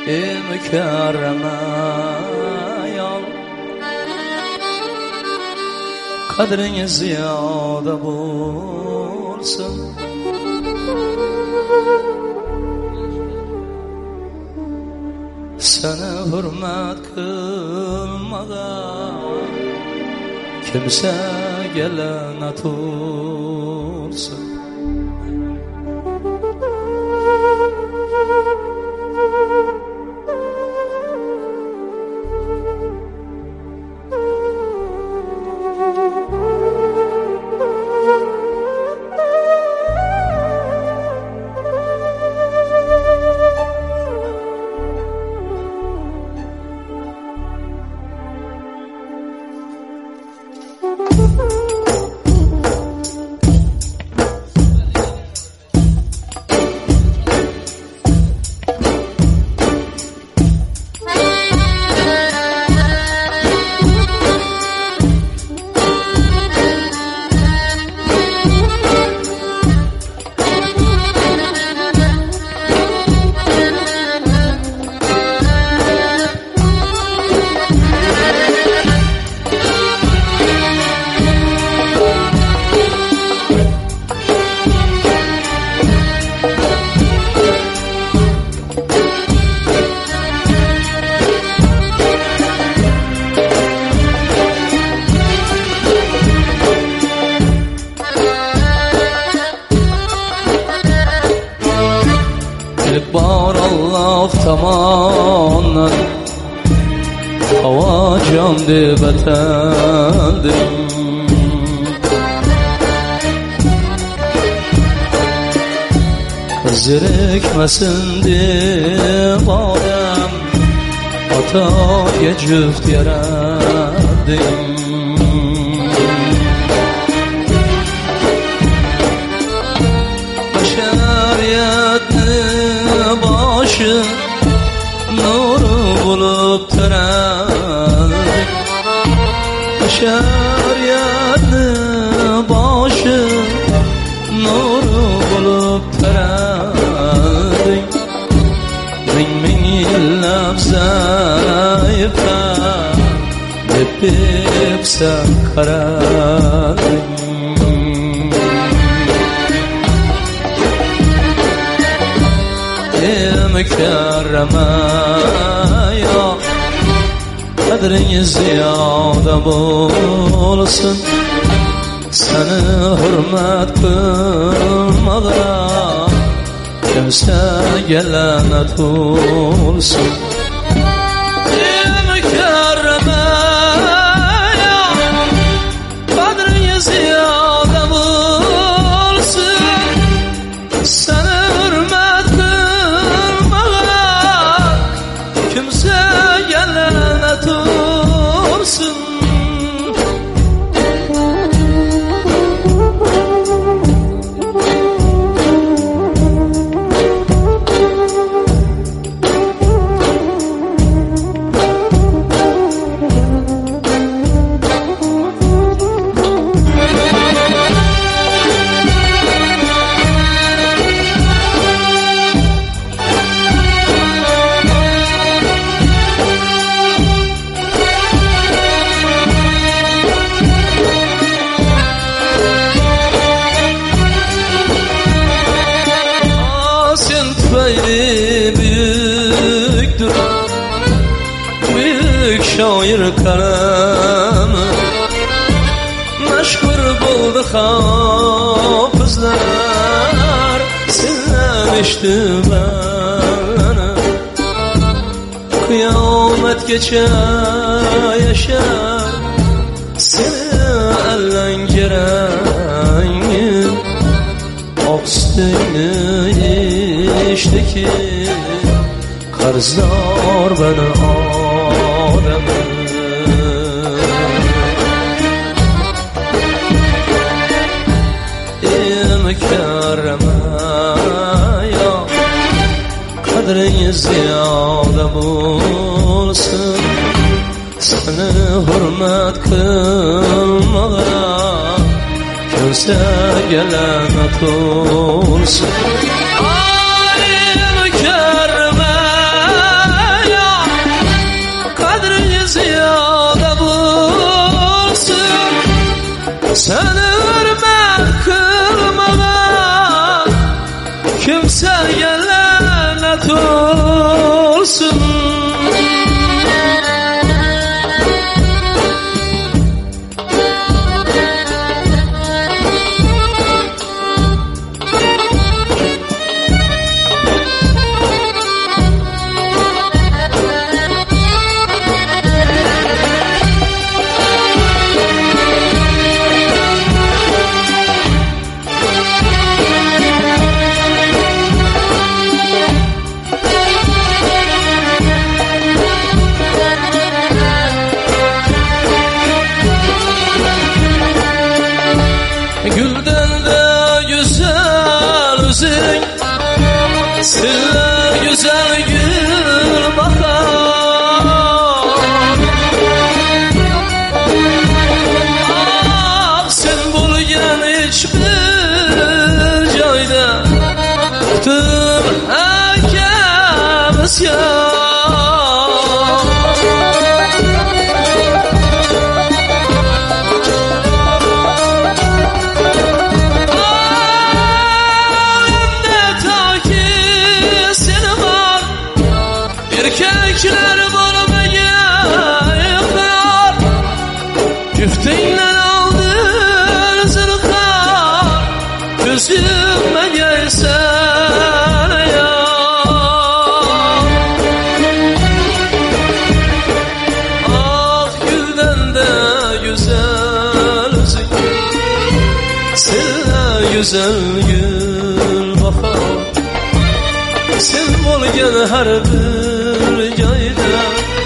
ey mükerreme yol, kadrini ziyade bulsun. Seni hürmet kılmadan kimse gelene tutsun. Bar Allah tamandan hava can deb atandim. Zirikmesin deb odam ataga juft yaradim. Başı nuru bulup teradik, şeriyatni başı nuru bulup teradik. Bin yillab zayıfta deb sen karadik. Mükerreme ya, kadrini ziyade bulsun. Seni hürmet kılmadan kimse gelene tutsun. Ey mükerreme ya, kadrini ziyade bulsun. Seni hürmet kimse gelene tutsun. Büyüktür, büyük şair kalemi, meşhur buldu hafızlar, sinlemişti beni. Kıyamet geçer yaşar, seni elden giren oksitini işte ki karzlar beni adamı. Ey mükerreme ya, kadrini ziyade bulsun. Seni hürmet kılmadan kimse gelene tutsun. Ay mükerreme kimseye lanet olsun. Gülden de güzel üzün, sille güzel gül bakar. Ah sen bulgen hiçbir cayda, tüm herkes ya. Erkekler bulmaya yıkar, güfteyle aldın zırkar, gözüme gelsen ya. Ah gülden de güzel üzük, sille güzel gül bakar. Sen bo'lgan har bir joyda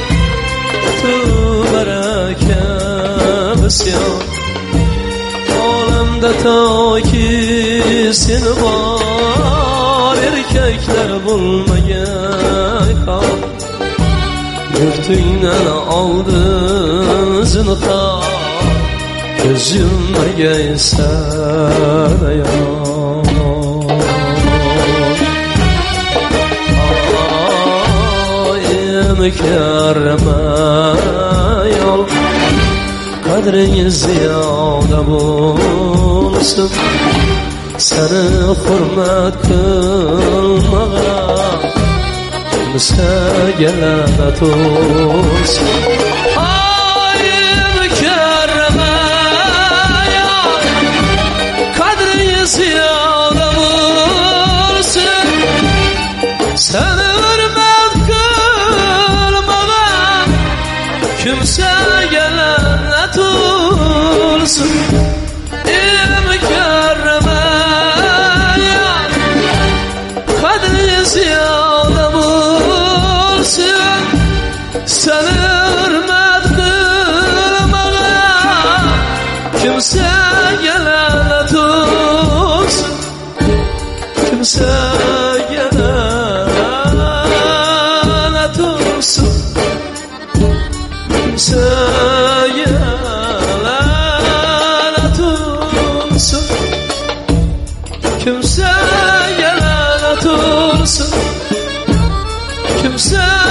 baraka bisyon. Olamda toki sen bor, erkaklar bo'lmagan qon. Yurtingdan oldin zinhor, ko'zimga yaysan mükerreme yol, kadrin ziyade bulsun. Seni hürmet kılmağa kimseye lanet olsun. Ay mükerreme yol, kadrin ziyade bulsun. Seni kimseye lanet olsun. Mükerreme yar, kadri ziyade bulsun. Seni hürmet kılmağa kimseye lanet olsun. Kimseye lanet olsun. Kimseye lanet olsun. Kimseye lanet olsun. Kimseye